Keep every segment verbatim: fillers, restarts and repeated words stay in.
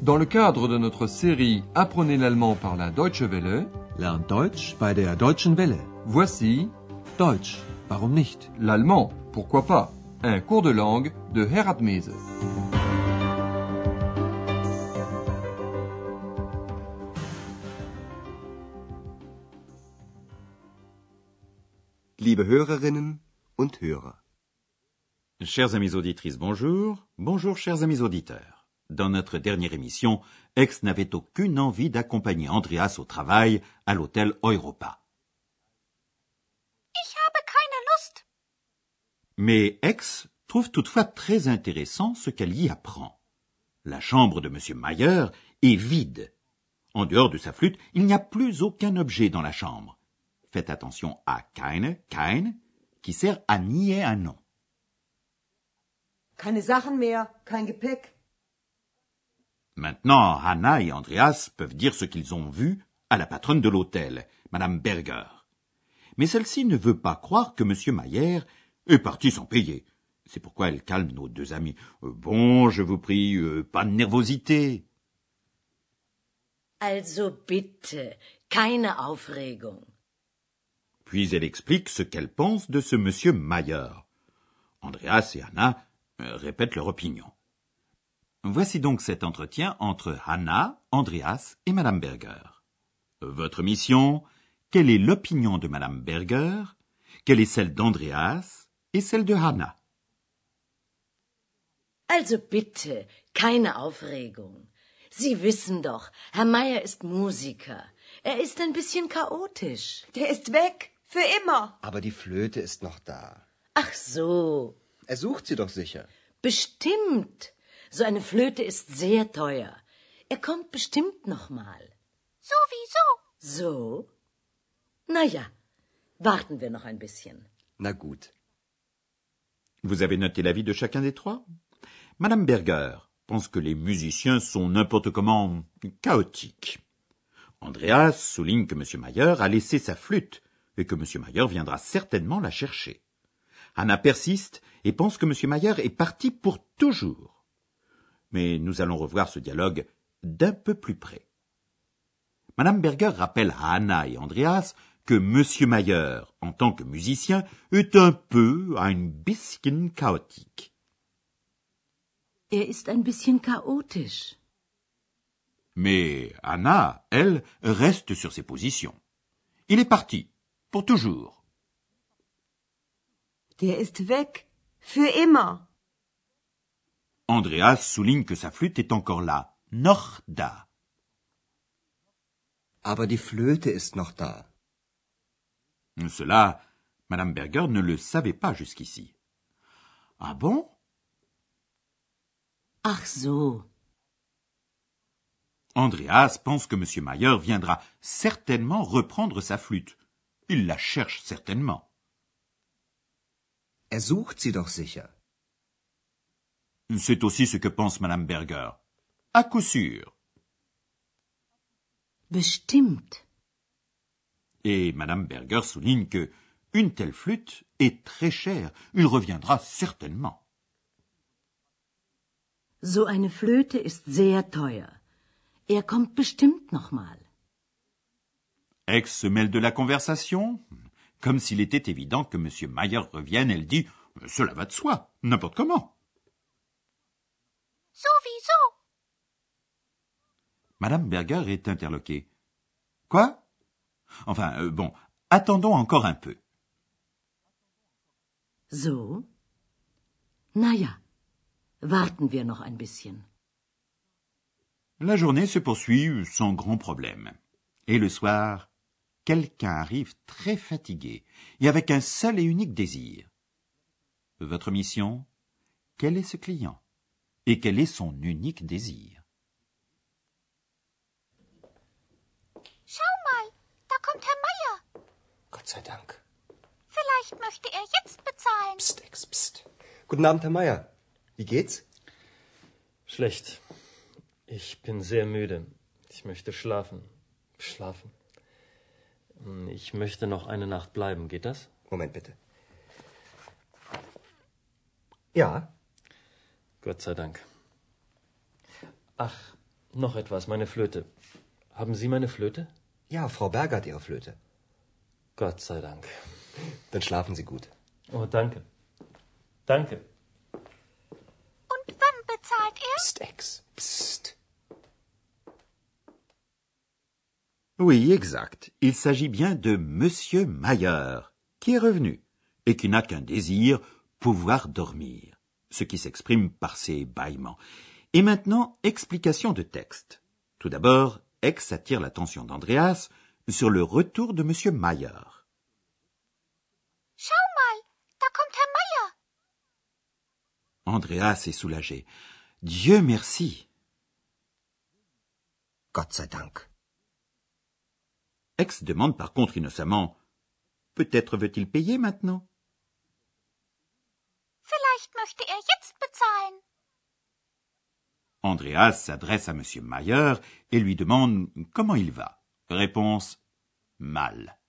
Dans le cadre de notre série Apprenez l'allemand par la Deutsche Welle, Lernt Deutsch bei der Deutschen Welle. voici Deutsch, warum nicht? l'allemand, pourquoi pas, un cours de langue de Herat Mese. Liebe Hörerinnen und Hörer. Chers amis auditrices, bonjour. Bonjour, chers amis auditeurs. Dans notre dernière émission, Ex n'avait aucune envie d'accompagner Andreas au travail à l'hôtel Europa. Ich habe keine Lust. Mais Ex trouve toutefois très intéressant ce qu'elle y apprend. La chambre de M. Mayer est vide. En dehors de sa flûte, il n'y a plus aucun objet dans la chambre. Faites attention à keine, kein, qui sert à nier un nom. Keine Sachen mehr, kein Gepäck. Maintenant, Hannah et Andreas peuvent dire ce qu'ils ont vu à la patronne de l'hôtel, Madame Berger. Mais celle-ci ne veut pas croire que M. Mayer est parti sans payer. C'est pourquoi elle calme nos deux amis. Euh, bon, je vous prie, euh, pas de nervosité. Also bitte, keine Aufregung. Puis elle explique ce qu'elle pense de ce M. Mayer. Andreas et Hannah euh, répètent leur opinion. Voici donc cet entretien entre Hannah, Andreas et Madame Berger. Votre mission, quelle est l'opinion de Madame Berger, quelle est celle d'Andreas et celle de Hannah? Also bitte, keine Aufregung. Sie wissen doch, Herr Mayer ist Musiker. Er ist ein bisschen chaotisch. Der ist weg, für immer. Aber die Flöte ist noch da. Ach so, Er sucht sie doch sicher. bestimmt. So eine Flöte ist sehr teuer. Er kommt bestimmt noch mal. Sowieso. So? Na ja, warten wir noch ein bisschen. Na gut. Vous avez noté l'avis de chacun des trois? Madame Berger pense que les musiciens sont n'importe comment chaotiques. Andreas souligne que M. Mayer a laissé sa flûte et que M. Mayer viendra certainement la chercher. Hannah persiste et pense que M. Mayer est parti pour toujours. Mais nous allons revoir ce dialogue d'un peu plus près. Madame Berger rappelle à Hannah et Andreas que M. Mayer, en tant que musicien, est un peu, ein bisschen chaotique. Er ist ein bisschen chaotisch. Mais Hannah, elle, reste sur ses positions. Il est parti, pour toujours. Der ist weg, für immer. Andreas souligne que sa flûte est encore là, noch da. Aber die Flöte ist noch da. Cela, Madame Berger ne le savait pas jusqu'ici. Ah bon? Ach so. Andreas pense que M. Mayer viendra certainement reprendre sa flûte. Il la cherche certainement. Er sucht sie doch sicher. C'est aussi ce que pense Madame Berger. À coup sûr. Bestimmt. Et Madame Berger souligne que une telle flûte est très chère. Il reviendra certainement. So eine Flöte ist sehr teuer. Er kommt bestimmt noch mal. Ex se mêle de la conversation. Comme s'il était évident que M. Mayer revienne, elle dit « Cela va de soi, n'importe comment ». Sowieso. Madame Berger est interloquée. « Quoi ?» Enfin, euh, bon, attendons encore un peu. So? Na ja, warten wir noch ein bisschen. La journée se poursuit sans grand problème. Et le soir, quelqu'un arrive très fatigué et avec un seul et unique désir. Votre mission, quel est ce client? Et quel est son unique désir? Schau mal, da kommt Herr Mayer. Gott sei Dank. Vielleicht möchte er jetzt bezahlen. Psst, Ex, psst. Guten Abend, Herr Mayer. Wie geht's? Schlecht. Ich bin sehr müde. Ich möchte schlafen. Schlafen. Ich möchte noch eine Nacht bleiben. Geht das? Moment bitte. Ja. Gott sei Dank. Ach, Noch etwas, meine Flöte. Haben Sie meine Flöte? Ja, Frau Berger hat ihre Flöte. Gott sei Dank. Dann schlafen Sie gut. Oh, danke. Danke. Und wann bezahlt er? Psst, Ex. Psst. Oui, exact. Il s'agit bien de Monsieur Mayer, qui est revenu, et qui n'a qu'un désir, pouvoir dormir, ce qui s'exprime par ses bâillements. Et maintenant, explication de texte. Tout d'abord, Ex attire l'attention d'Andreas sur le retour de Monsieur Mayer. Schau mal, da kommt Herr Meier. Andreas est soulagé. Dieu merci. Gott sei Dank. Ex demande par contre innocemment, peut-être veut-il payer maintenant? Vielleicht möchte er jetzt bezahlen. Andreas s'adresse à Monsieur Mayer et lui demande comment il va. Réponse, mal.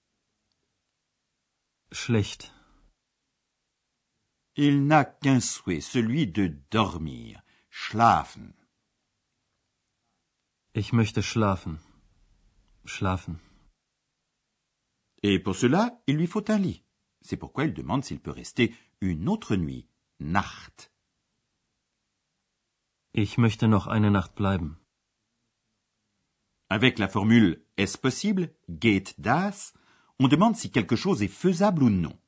Schlecht. Il n'a qu'un souhait, celui de dormir, schlafen. Ich möchte schlafen. Schlafen. Et pour cela, il lui faut un lit. C'est pourquoi il demande s'il peut rester une autre nuit, Nacht. Ich möchte noch eine Nacht bleiben. Avec la formule « est-ce possible ?» geht das, on demande si quelque chose est faisable ou non.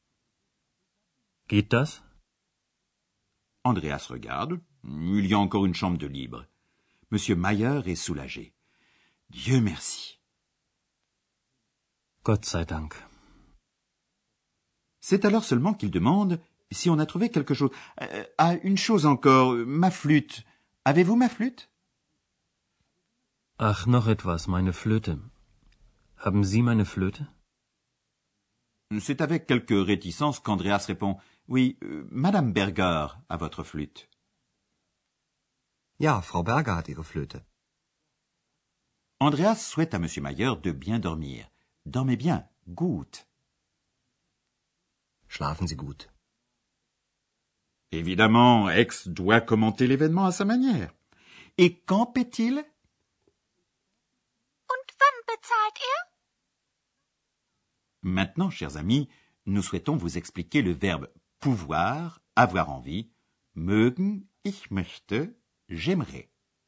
Geht das? Andreas regarde. Il y a encore une chambre de libre. Monsieur Mayer est soulagé. Dieu merci. Gott sei Dank. C'est alors seulement qu'il demande si on a trouvé quelque chose. Euh, ah, une chose encore, ma flûte. Avez-vous ma flûte? Ach, noch etwas, meine Flöte. Haben Sie meine Flöte? C'est avec quelques réticences qu'Andreas répond « Oui, euh, Madame Berger a votre flûte. » Ja, Frau Berger hat ihre Flöte. Andreas souhaite à Monsieur Mayer de bien dormir. Dormez bien, gut. Schlafen Sie gut. Évidemment, Ex doit commenter l'événement à sa manière. Et quand paie-t-il? Und wann bezahlt er? Maintenant, chers amis, nous souhaitons vous expliquer le verbe pouvoir, avoir envie, mögen, ich möchte, j'aimerais.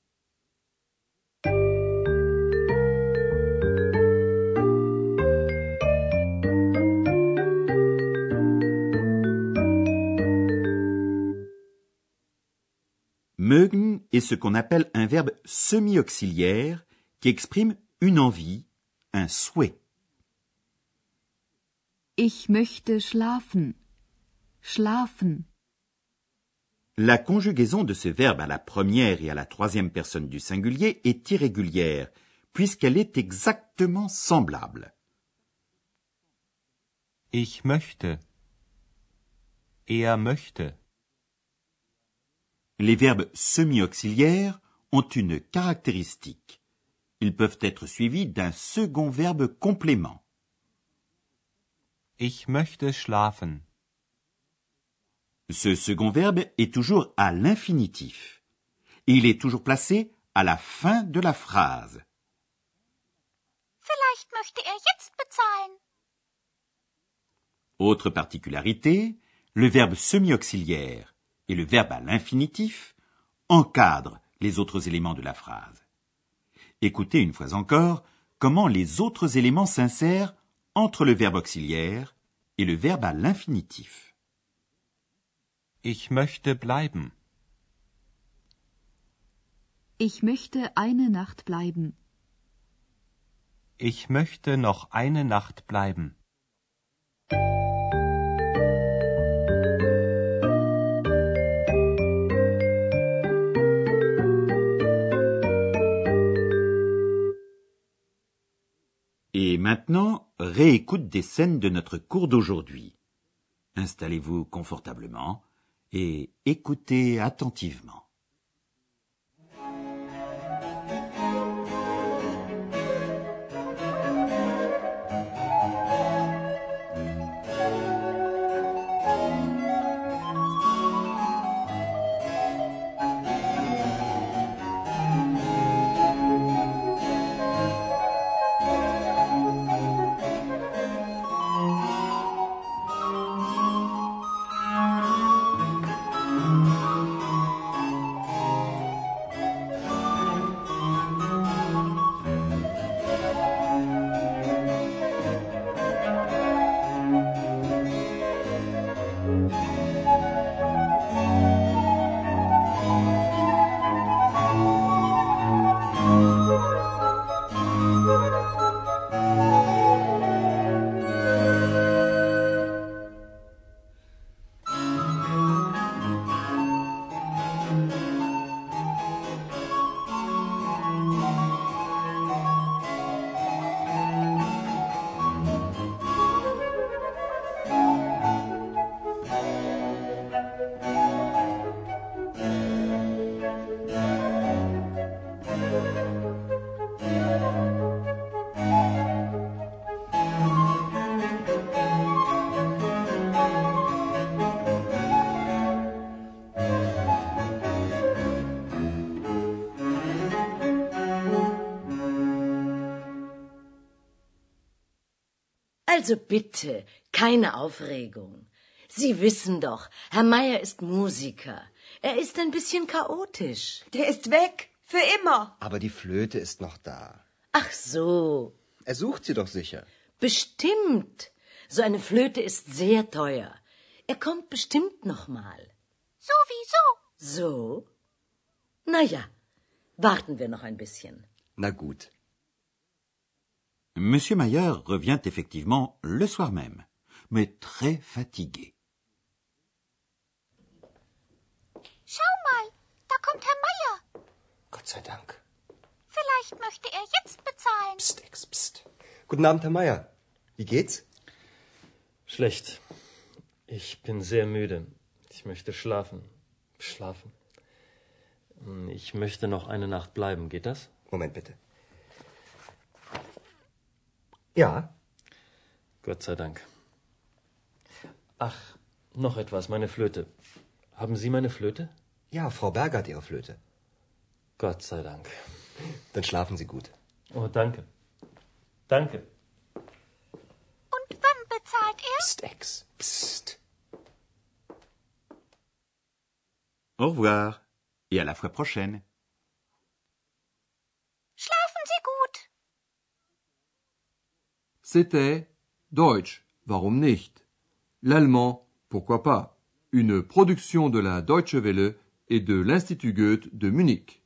Mögen est ce qu'on appelle un verbe semi-auxiliaire qui exprime une envie, un souhait. Ich möchte schlafen. Schlafen. La conjugaison de ce verbe à la première et à la troisième personne du singulier est irrégulière, puisqu'elle est exactement semblable. Ich möchte. Er möchte. Les verbes semi-auxiliaires ont une caractéristique. Ils peuvent être suivis d'un second verbe complément. Ich möchte schlafen. Ce second verbe est toujours à l'infinitif. Il est toujours placé à la fin de la phrase. Vielleicht möchte er jetzt bezahlen. Autre particularité, le verbe semi-auxiliaire et le verbe à l'infinitif encadrent les autres éléments de la phrase. Écoutez une fois encore comment les autres éléments s'insèrent entre le verbe auxiliaire et le verbe à l'infinitif. Ich möchte bleiben. Ich möchte eine Nacht bleiben. Ich möchte noch eine Nacht bleiben. Et maintenant, réécoute des scènes de notre cours d'aujourd'hui. Installez-vous confortablement et écoutez attentivement. Also bitte, keine Aufregung. Sie wissen doch, Herr Meier ist Musiker. Er ist ein bisschen chaotisch. Der ist weg. Für immer. Aber die Flöte ist noch da. Ach so. Er sucht sie doch sicher. Bestimmt. So eine Flöte ist sehr teuer. Er kommt bestimmt noch mal. Sowieso. So? Na ja, warten wir noch ein bisschen. Na gut. Monsieur Mayer revient effectivement le soir même, mais très fatigué. Schau mal, da kommt Herr Meier. Gott sei Dank. Vielleicht möchte er jetzt bezahlen. Psst, Ex, psst. Guten Abend, Herr Meier. Wie geht's? Schlecht. Ich bin sehr müde. Ich möchte schlafen. Schlafen. Ich möchte noch eine Nacht bleiben. Geht das? Moment bitte. Ja. Gott sei Dank. Ach, noch etwas, meine Flöte. Haben Sie meine Flöte? Ja, Frau Berger hat Ihre Flöte. Gott sei Dank. Dann schlafen Sie gut. Oh, danke. Danke. Und wann bezahlt er? Psst, Ex, psst. Au revoir et à la fois prochaine. Schlafen Sie gut. C'était Deutsch, warum nicht? L'allemand, pourquoi pas? Une production de la Deutsche Welle et de l'Institut Goethe de Munich.